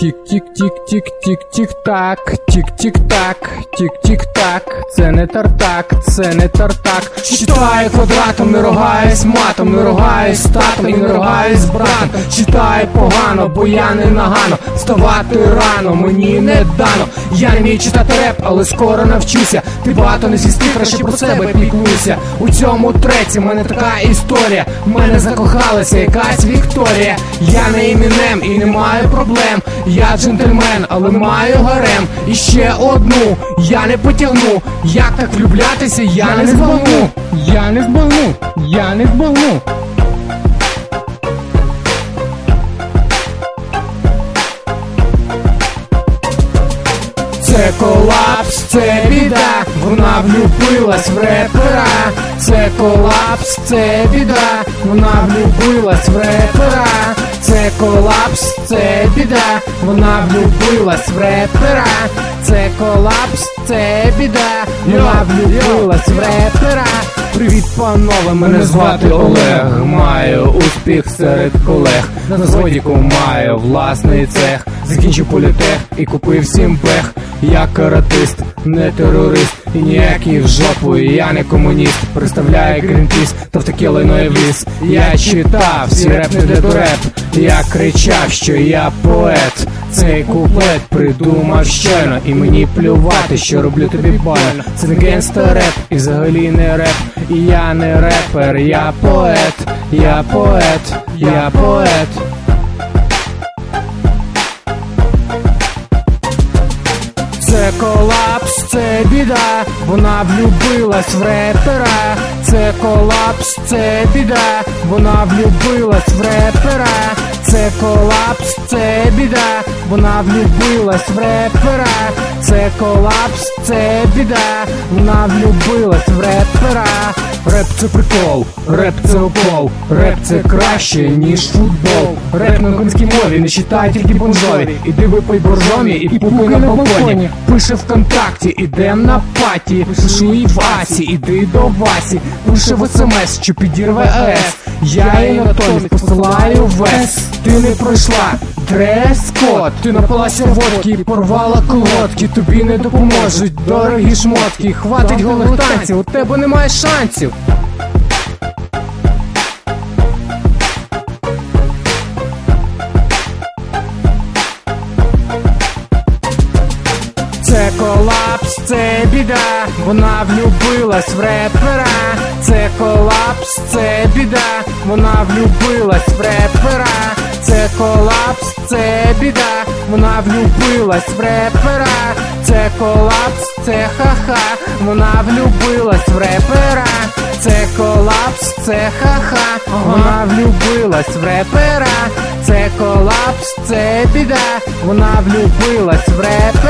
Тік-тік-тік-тік-тік-тік-так, тік-тік-так, тік-тік-так. Це не тартак, це не тартак. Читаю квадратом, не ругаюсь матом, не ругаюсь татом і не ругаюсь з братом. Читаю погано, бо я не нагано. Вставати рано, мені не дано. Я не вмію читати реп, але скоро навчуся. Ти багато не з'їсти, краще про себе піклуйся. У цьому треці в мене така історія. В мене закохалася якась Вікторія. Я не Емінем і не маю проблем. Я джентльмен, але маю гарем. І ще одну я не потягну. Як так влюблятися, я не збагну. Я не збагну, я не збагну. Це колапс, це біда, вона влюбилась в репера. Це колапс, це біда, вона влюбилась в репера. Це колапс, це біда, вона влюбилась в репера. Це колапс, це біда, вона влюбилась в репера. Привіт, панове, мене звати Олег. Маю успіх серед колег. На заводіку маю власний цех. Закінчив політех і купив 7 бех. Я каратист, не терорист. І ніякий в жопу, я не комуніст. Представляю Грінпіс, та в таке лайно я вліз. Я читав, всі реп не де до реп. Я кричав, що я поет. Цей куплет придумав щойно. І мені плювати, що роблю тобі больно. Це не генста реп, і взагалі не реп. І я не репер, я поет. Я поет, я поет. Це колапс, це біда, вона влюбилась в репера. Це колапс, це біда, вона влюбилась в репера. Це колапс, це біда, вона влюбилась в репера. Це колапс, це біда, вона влюбилась в репера. Реп це прикол, реп це укол, реп це краще, ніж футбол. Реп на українській мові не читає тільки бонжові. Іди випий боржомі і пукай на балконі. Пише ВКонтакті, ідем на паті. Пишу і в Асі, іди до Васі. Пише в СМС, що підірве АЕС. Я їй натомість посилаю вес. Ти не пройшла дрес-код. Ти напилася водки і порвала колодки. Тобі не допоможуть дорогі шмотки. Хватить голих танців, у тебе немає шансів. Це колапс, це біда, вона влюбилась в репера. Це колапс, це біда, вона влюбилась в репера. Це колапс, це біда, вона влюбилась в репера. Це колапс, це ха-ха, вона влюбилась в репера. Це колапс, це ха-ха, вона влюбилась в репера. Це колапс, це біда, вона влюбилась в репера.